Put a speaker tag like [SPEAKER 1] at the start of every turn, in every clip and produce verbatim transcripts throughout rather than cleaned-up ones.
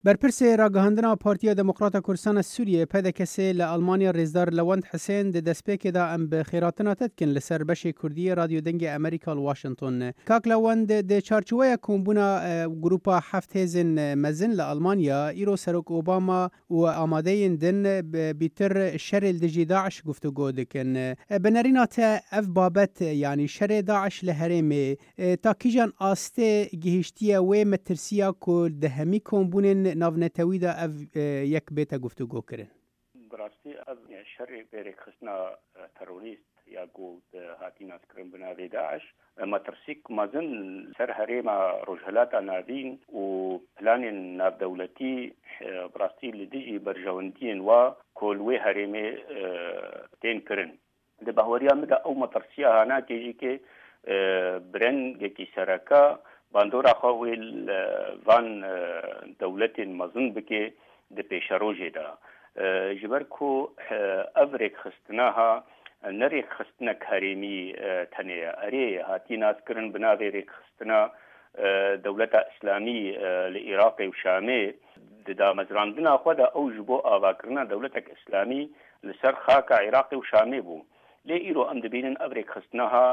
[SPEAKER 1] برپرسê ragihandina Partiya Demokrata Kurdistana Sûriyê pedekesê li Almanya Rêzdar Lewend Husên di destpêkê de em bi xêratina te dikin li ser beşê Kurdiyê Radyo Dengê Amerîka li Washington. Kak Lewend di çarçoveya kombûna grupa heft hêzên mezin li Almanya îro Serok Obama û amadeyên din bîtir şerê li dijî Daeş guftûgû dikin. Bi nerîna te ev babet yanî şerê Daeş li herêmê ta kîjan astê gihîştiye wê metirsiya ku di hemî kombûnên ناونتوی دا اف یک بیت گفتگو کردن.
[SPEAKER 2] براستی از شر برکسنا تروریست یا گود هاتی ناسکرن بناوی داعش مترسیک مازن سر هریما رجحلات نادین و پلان ناب دولتی براستی لدیجی برجواندین و کولوی هریمی تین کرن. ده بهوریا مده او مترسیه هانا کیجی که برن گکی سرکا باندورا خویل وان دولت مزن بکه د پیشروجه دا جبر کو افریک خستناها نری خستنا کریمی تنه اری هاتی ناس کرن بنا ریک خستنا دولت اسلامی لعراق و شامی دا مزراندنا خدا او جبو آوا کرنا دولت اسلامی لسر خاک عراق و شامی بو لإيرو أم دبينن أبريك خصناها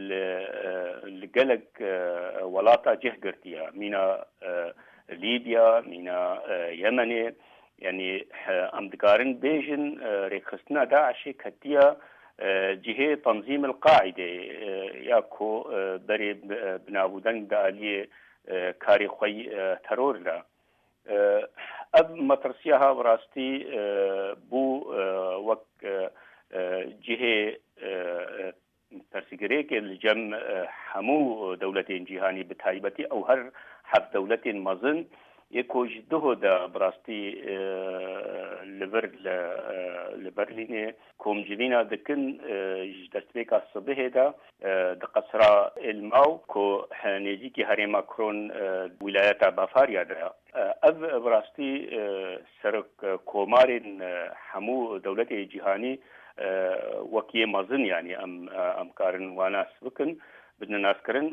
[SPEAKER 2] لقلق ولاطة جهجرتيا مينا ليبيا مينا يمني يعني أم دقارن بيجن ريك خصنا داعشي كتيا جهة تنظيم القاعدة ياكو بري بنابودن دالي كاري خوي ترور لا أب مترسيها براستي بو وك جهة ترسيقري كي الجم حمو دولتين جهاني بتايبتي أو هر حف دولتين مظن يكو جده دا براستي لبر لبرلين كوم جدينا دكن جدستبيك الصبح دا دقصرا الماو كو نيزيكي هاري ماكرون ولايات بافاريا دا أب براستي سرك كومارين حمو دولتي جهاني وكي مازن يعني ام ام كارن وناس بكن بدنا ناس كرن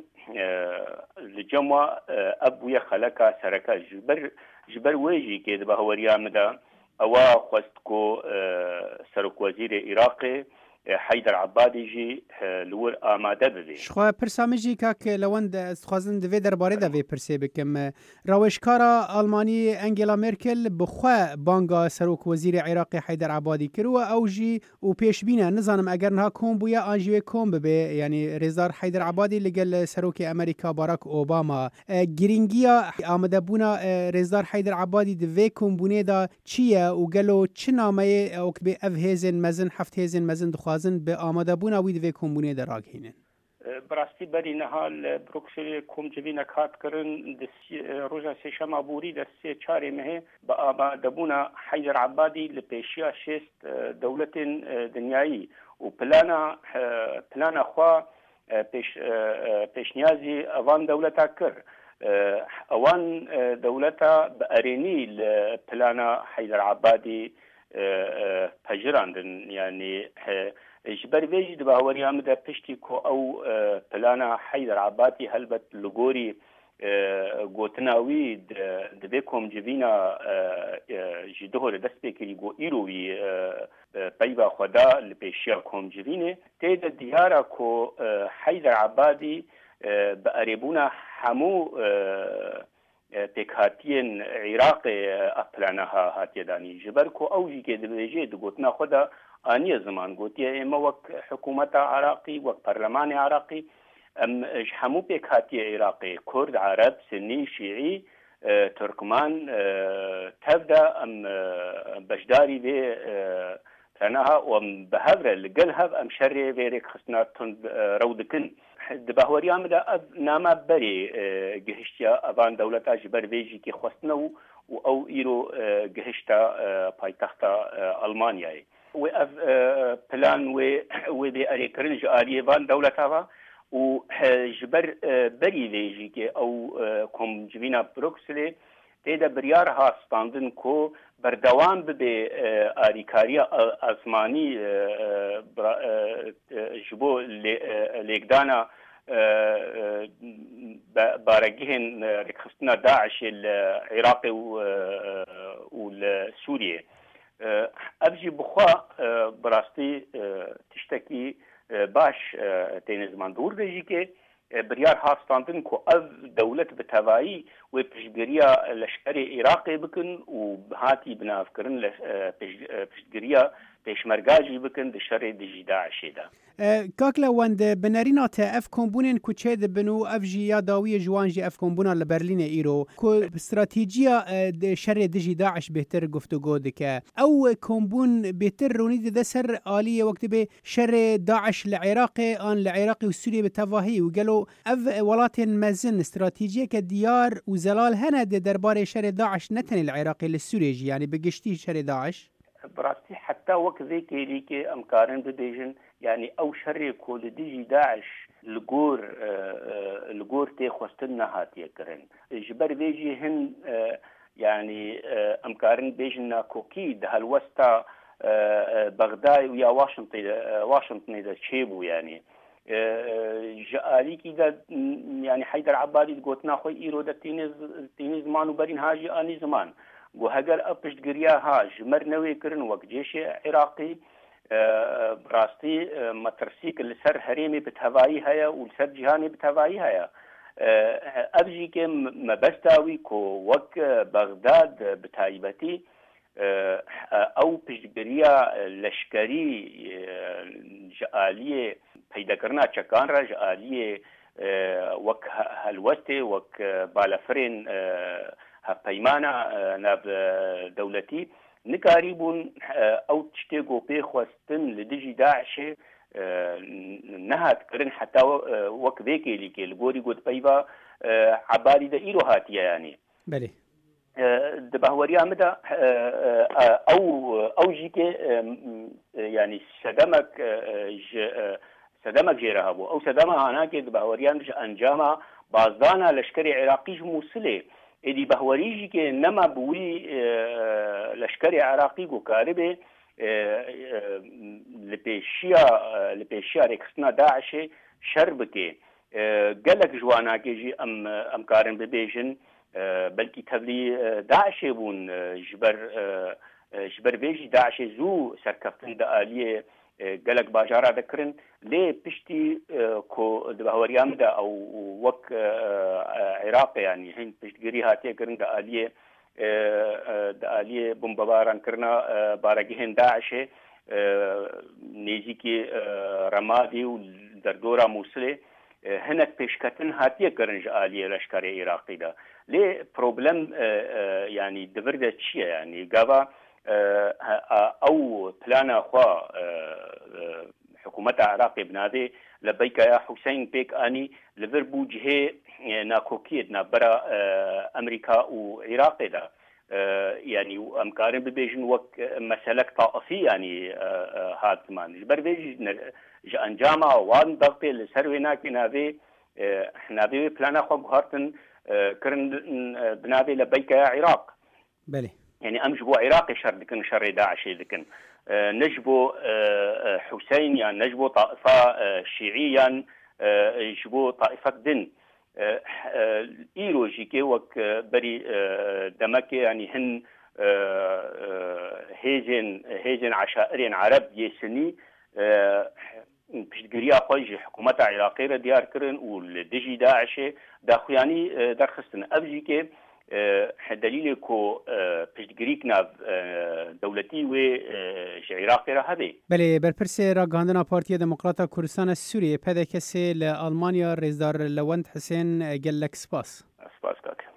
[SPEAKER 2] لجمع ابويا خلقا سركا جبر جبر ويجي كده بهوريا مدا اوا خوستكو سرك وزير عراقي حيدر عبادي جي لور آماده بده.
[SPEAKER 1] شخوا پرسامجی که لوند استخوازن دوی درباره دوی پرسی بکم روشکارا آلمانی انگلا مرکل بخوا بانگا سروک وزیر عراقی حیدر عبادی کرو او جی و پیش بینه نزانم اگر نها کوم بویا آنجوی کوم ببه یعنی رضا حیدر عبادی لگل سروک امریکا باراک اوباما گرینگیا آمده بونا رضا حیدر عبادی دوی کوم بونه دا چیه و گلو چه نامه او که به اف هیزن مزن هفت هیزن مزن دخوازن به آمده بونا وید وی کوم بونه در راگهینن
[SPEAKER 2] براستی بری نهال بروکسل کوم جوینا کات کرن روزا سه شما بوری در سه چهار ماه با آمده بونا حیدر عبادی لپیشیا شست دولت دنیایی و پلانا پلانا خوا پیش پیشنیازی اوان دولتا کر اوان دولتا بارینی لپلانا حیدر عبادی پجراندن يعني اجبر بيجد باوري امدا پشتي كو او پلانا حيدر عبادي هلبت لغوري گوتناوی دبیکم جوینا جدهور دست بکری گو ایروی پیبا خدا لپیشیا کم جوینه تیدا دیارا کو حیدر عبادی با اربونا همو تکاتین عراق اپلانها هاتیه دانی جبر کو اوجی که دبیجه دگوتنا خدا آنی زمان گوتیه اما وک حکومت عراقی وک پرلمان عراقی ام همو تکاتیه عراقی کرد عرب سنی شیعی ترکمان تبدا ام بشداری به پلانها و ام بهبر لقلها ام شر ویرک خصناتون رودکن دبهوری آمده اب نامه بری گهشتیا اوان دولتا جبر ویجی که خواستنو و او ایرو گهشتا پایتختا آلمانیای و اف پلان و و به اریکرن جاریه وان دولتا و جبر بری ویجی که او کم جوینا بروکسلی تیدا بریار هاستاندن کو بردوام به آریکاری آسمانی جبو لیگدانا بارجهن ركستنا داعش العراقي والسوري ابجي بخوا براستي تشتكي باش تين زمان دور بيجي بريار هاستاندن كو اف دولة بتهوائي وبشجريا لشكري عراقي بكن وبهاتي بنافكرن بشجريا پیشمرگاجی بکن د شر د داعش ده
[SPEAKER 1] کاکلا وند بنرینا ته اف کومبونن کوچه د بنو اف جی یا داوی جوانجی اف کومبونا لبرلین ایرو کو استراتیجیا د شر د داعش بهتر گفتگو دکه او کومبون بهتر رونی د سر عالی وقت به شر داعش لعراق ان لعراق وسوريا بتواهي وقالوا اف ولات مزن استراتیجیه که دیار وزلال هنه د دربار شر داعش نتن العراقي للسوري يعني بقشتي شر داعش
[SPEAKER 2] براستي حتى وقت ذيك ليك امكارن بديجن يعني او شر كل ديجي داعش لغور لغور تي خوستنا هاتيه كرن جبر بيجي هن يعني امكارن بيجنا كوكي ده الوسطى بغداد ويا واشنطن واشنطن ده تشيبو يعني جالي كده يعني حيدر عبادي قوتنا خوي ايرو ده تينز تينز مانو برين هاجي اني زمان وهجر أبش جريا هاج مرنوي كرن وقت جيش عراقي براستي مترسيك لسر هريمي بتهواي هيا ولسر جهاني بتهواي هيا أبجي كم مبستاوي كو وك بغداد بتايبتي أو بشجريا لشكري جالية پیدا کرنا چکان را جالية وك هلوستي وك بالافرين هفيمانا ناب دولتي نكاريبون او تشتيقو بيخوستن لديجي داعش نهات كرن حتى وك ذيكي لكي الغوري قد بيبا عبالي دا إيرو هاتيا يعني
[SPEAKER 1] بلي
[SPEAKER 2] دبهوريا مدى او او جيكي يعني سدمك سدمك جيرهابو او سدمها هناك دبهوريا مش انجاما بازدانا لشكري عراقي موصله ادي بهوريجي كي نما بوي لشكري عراقي وكاربه لبيشيا لبيشيا ركسنا داعش شربكي قالك جوانا كيجي ام ام كارن ببيجن بلكي تبلي داعش بون جبر جبر بيجي داعش زو سركفتن داليه قالك باجارة ذكرن ليه بشتي كو دبهوريام دا او وك عراق يعني هين بشتقري هاتي كرن دا آلية دا آلية بمباران كرنا بارجهن داعش نيزيكي رمادي ودردورة موصلة هناك بشكتن هاتي كرن جا آلية لشكري عراقي دا ليه بروبلم يعني دبردة تشيه يعني قابا او بلانا خوا حكومة عراقي بنادي لبيك يا حسين بيك اني لفربو جهه ناكوكيد نابرا امريكا وعراق دا يعني امكارن ببيجن وك مسلك طائفي يعني هاد كمان جبر بيجي انجاما وان ضغطي لسروينا كنابي نابي بلانا خوا بهارتن كرن بنادي لبيك يا عراق
[SPEAKER 1] بلي
[SPEAKER 2] يعني أمجبو عراقي شر دكن شر داعش دكن نجبو حسين يعني نجبو طائفة شيعيا يجبو طائفة دين إيرو جيكي وك بري دمكي يعني هن هيجن هيجن عشائرين عرب يسني بشتقريا خويج حكومة عراقية ديار كرن والدجي داعش داخواني درخستن أبجيكي دليل كو پشتگیریک ناو دولتی و عراقی را هبه.
[SPEAKER 1] بله برپرسه را گاندنا پارتی دموکراتا کردستان سوریه پیدا کسی لآلمانیا رزدار لوند حسین گلک سپاس.
[SPEAKER 2] سپاس کاک.